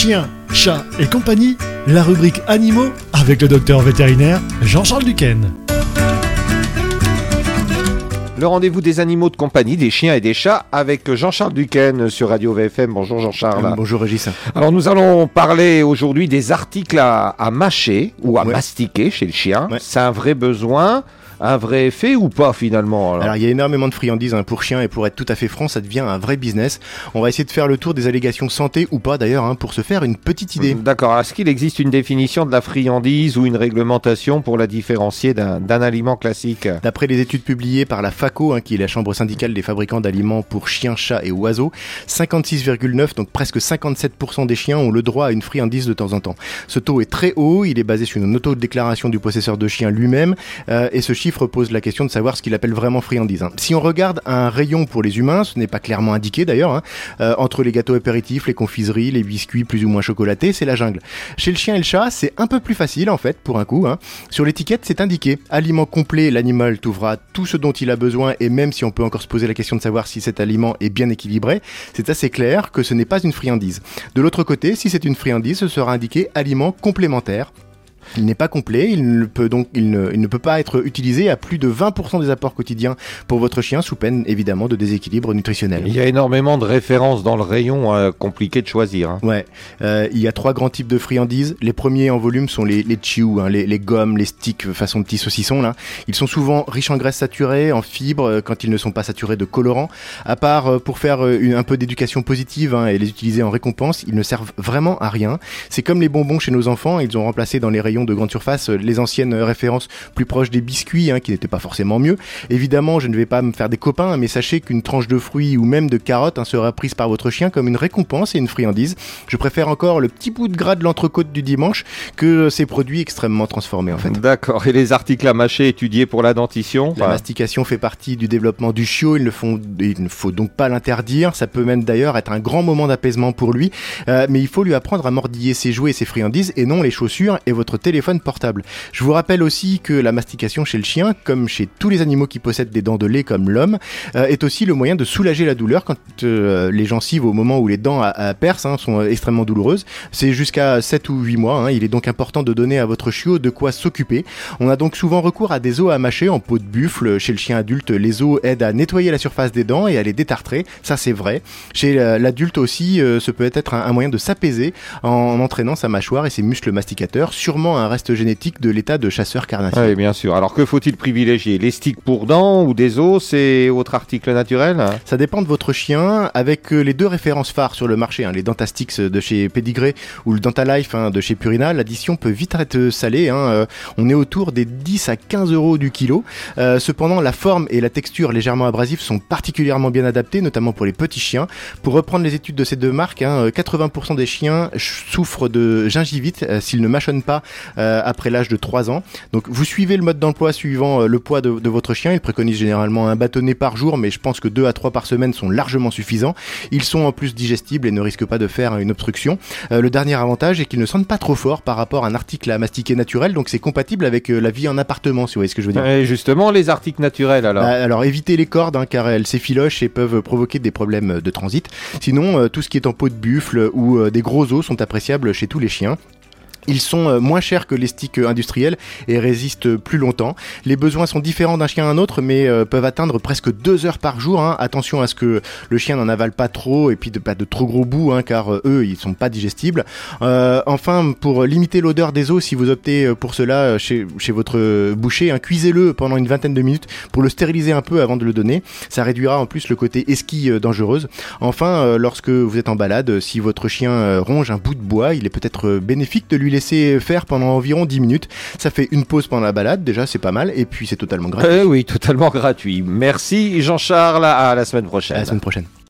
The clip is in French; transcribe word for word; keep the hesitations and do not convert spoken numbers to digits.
chiens, chats et compagnie, la rubrique animaux avec le docteur vétérinaire Jean-Charles Duquesne. Le rendez-vous des animaux de compagnie, des chiens et des chats avec Jean-Charles Duquesne sur Radio V F M. Bonjour Jean-Charles. Euh, bonjour Régis. Alors nous allons parler aujourd'hui des articles à, à mâcher ou à ouais. mastiquer chez le chien. Ouais. C'est un vrai besoin, un vrai effet ou pas finalement? Alors, alors il y a énormément de friandises hein, pour chiens et pour être tout à fait franc, ça devient un vrai business. On va essayer de faire le tour des allégations santé ou pas d'ailleurs hein, pour se faire une petite idée. D'accord. Est-ce qu'il existe une définition de la friandise ou une réglementation pour la différencier d'un, d'un aliment classique? D'après les études publiées par la FACO, hein, qui est la chambre syndicale des fabricants d'aliments pour chiens, chats et oiseaux, cinquante-six virgule neuf, donc presque cinquante-sept pour cent des chiens ont le droit à une friandise de temps en temps. Ce taux est très haut, il est basé sur une auto-déclaration du possesseur de chien lui-même euh, et ce chiffre pose la question de savoir ce qu'il appelle vraiment friandise. Hein. Si on regarde un rayon pour les humains, ce n'est pas clairement indiqué d'ailleurs, hein, euh, entre les gâteaux apéritifs, les confiseries, les biscuits plus ou moins chocolatés, c'est la jungle. Chez le chien et le chat, c'est un peu plus facile en fait pour un coup. Hein. Sur l'étiquette, c'est indiqué aliment complet, l'animal trouvera tout ce dont il a besoin et même si on peut encore se poser la question de savoir si cet aliment est bien équilibré, c'est assez clair que ce n'est pas une friandise. De l'autre côté, si c'est une friandise, ce sera indiqué aliment complémentaire. Il n'est pas complet, il ne peut donc il ne, il ne peut pas être utilisé à plus de vingt pour cent des apports quotidiens pour votre chien, sous peine évidemment de déséquilibre nutritionnel. Il y a énormément de références dans le rayon, euh, compliqué de choisir. Hein. Ouais, euh, il y a trois grands types de friandises. Les premiers en volume sont les, les chews, hein, les, les gommes, les sticks façon petits saucissons. Là. Ils sont souvent riches en graisses saturées, en fibres, euh, quand ils ne sont pas saturés de colorants. À part euh, pour faire euh, une, un peu d'éducation positive hein, et les utiliser en récompense, ils ne servent vraiment à rien. C'est comme les bonbons chez nos enfants, ils ont remplacé dans les rayons de grande surface les anciennes références plus proches des biscuits hein, qui n'étaient pas forcément mieux. Évidemment, je ne vais pas me faire des copains, mais sachez qu'une tranche de fruits ou même de carottes hein, sera prise par votre chien comme une récompense et une friandise. Je préfère encore le petit bout de gras de l'entrecôte du dimanche que ces produits extrêmement transformés en fait. D'accord. Et les articles à mâcher étudiés pour la dentition? La mastication fait partie du développement du chiot, il ne, font, il ne faut donc pas l'interdire. Ça peut même d'ailleurs être un grand moment d'apaisement pour lui, euh, mais il faut lui apprendre à mordiller ses jouets et ses friandises et non les chaussures et votre téléphone portable. Je vous rappelle aussi que la mastication chez le chien, comme chez tous les animaux qui possèdent des dents de lait comme l'homme, euh, est aussi le moyen de soulager la douleur quand euh, les gencives au moment où les dents à, à percent hein, sont extrêmement douloureuses. C'est jusqu'à sept ou huit mois. Hein. Il est donc important de donner à votre chiot de quoi s'occuper. On a donc souvent recours à des os à mâcher en peau de buffle. Chez le chien adulte, les os aident à nettoyer la surface des dents et à les détartrer. Ça, c'est vrai. Chez l'adulte aussi, euh, ce peut être un, un moyen de s'apaiser en, en entraînant sa mâchoire et ses muscles masticateurs. Sûrement un reste génétique de l'état de chasseur carnassier. Oui, bien sûr. Alors que faut-il privilégier? Les sticks pour dents ou des os et autres articles naturels? Ça dépend de votre chien. Avec les deux références phares sur le marché, hein, les Dentastix de chez Pedigree ou le Dentalife hein, de chez Purina, l'addition peut vite être salée. Hein. Euh, on est autour des dix à quinze euros du kilo. Euh, cependant, la forme et la texture légèrement abrasives sont particulièrement bien adaptées, notamment pour les petits chiens. Pour reprendre les études de ces deux marques, hein, quatre-vingts pour cent des chiens souffrent de gingivite euh, s'ils ne mâchonnent pas euh, après l'âge de trois ans. Donc vous suivez le mode d'emploi suivant euh, le poids de, de votre chien. Il préconise généralement un bâtonnet par jour, mais je pense que deux à trois par semaine sont largement suffisants. Ils sont en plus digestibles et ne risquent pas de faire une obstruction. Euh, le dernier avantage est qu'ils ne sentent pas trop fort par rapport à un article à mastiquer naturel, donc c'est compatible avec euh, la vie en appartement, si vous voyez ce que je veux dire. Et justement, les articles naturels alors euh, Alors évitez les cordes, hein, car elles s'effilochent et peuvent provoquer des problèmes de transit. Sinon, euh, tout ce qui est en peau de buffle ou euh, des gros os sont appréciables chez tous les chiens. Ils sont moins chers que les sticks industriels et résistent plus longtemps. Les besoins sont différents d'un chien à un autre, mais euh, peuvent atteindre presque deux heures par jour. Hein. Attention à ce que le chien n'en avale pas trop et puis de, pas de trop gros bouts, hein, car euh, eux, ils sont pas digestibles. Euh, enfin, pour limiter l'odeur des os, si vous optez pour cela chez, chez votre boucher, hein, cuisez-le pendant une vingtaine de minutes pour le stériliser un peu avant de le donner. Ça réduira en plus le côté esquille euh, dangereuse. Enfin, euh, lorsque vous êtes en balade, si votre chien euh, ronge un bout de bois, il est peut-être bénéfique de lui laisser faire pendant environ dix minutes. Ça fait une pause pendant la balade, déjà c'est pas mal, et puis c'est totalement gratuit. Euh, oui, totalement gratuit. Merci Jean-Charles, à la semaine prochaine. À la semaine prochaine.